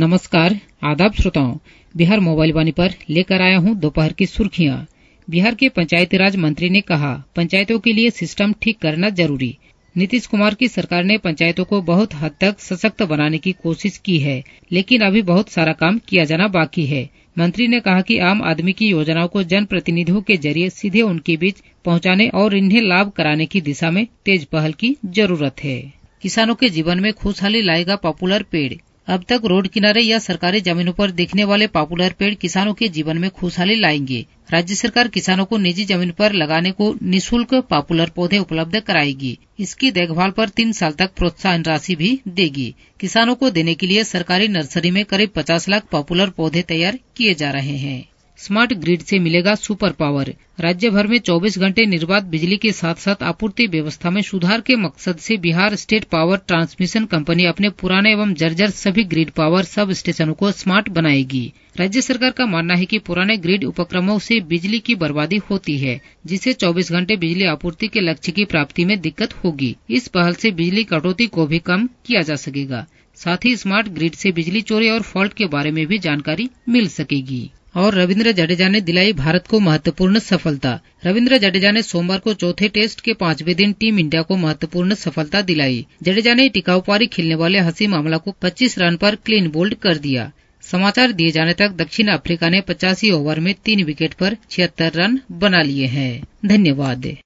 नमस्कार, आदाब श्रोताओं। बिहार मोबाइल वाणी पर लेकर आया हूं दोपहर की सुर्खियां। बिहार के पंचायती राज मंत्री ने कहा, पंचायतों के लिए सिस्टम ठीक करना जरूरी। नीतीश कुमार की सरकार ने पंचायतों को बहुत हद तक सशक्त बनाने की कोशिश की है, लेकिन अभी बहुत सारा काम किया जाना बाकी है। मंत्री ने कहा कि आम आदमी की योजनाओं को जनप्रतिनिधियों के जरिए सीधे उनके बीच पहुंचाने और इन्हें लाभ कराने की दिशा में तेज पहल की जरूरत है। किसानों के जीवन में खुशहाली लाएगा पॉपुलर पेड़। अब तक रोड किनारे या सरकारी जमीनों पर दिखने वाले पॉपुलर पेड़ किसानों के जीवन में खुशहाली लाएंगे। राज्य सरकार किसानों को निजी जमीन पर लगाने को निःशुल्क पॉपुलर पौधे उपलब्ध कराएगी। इसकी देखभाल पर 3 साल तक प्रोत्साहन राशि भी देगी। किसानों को देने के लिए सरकारी नर्सरी में करीब 50 लाख पॉपुलर पौधे तैयार किए जा रहे हैं। स्मार्ट ग्रिड से मिलेगा सुपर पावर। राज्य भर में 24 घंटे निर्बाध बिजली के साथ साथ आपूर्ति व्यवस्था में सुधार के मकसद से Bihar state power transmission company अपने पुराने एवं जर्जर सभी ग्रिड पावर सब स्टेशनों को स्मार्ट बनाएगी। राज्य सरकार का मानना है कि पुराने ग्रिड उपक्रमों से बिजली की बर्बादी होती है, जिससे 24 घंटे बिजली आपूर्ति के लक्ष्य की प्राप्ति में दिक्कत होगी। इस पहल से बिजली कटौती को भी कम किया जा सकेगा। साथ ही स्मार्ट ग्रिड से बिजली चोरी और फॉल्ट के बारे में भी जानकारी मिल सकेगी। और रविंद्र जडेजा ने दिलाई भारत को महत्वपूर्ण सफलता। रविंद्र जडेजा ने सोमवार को चौथे टेस्ट के 5वें दिन टीम इंडिया को महत्वपूर्ण सफलता दिलाई। जडेजा ने टिकाऊ पारी खेलने वाले हसीम आमला को 25 रन पर क्लीन बोल्ड कर दिया। समाचार दिए जाने तक दक्षिण अफ्रीका ने 85 ओवर में 3 विकेट पर 76 रन बना लिए हैं। धन्यवाद।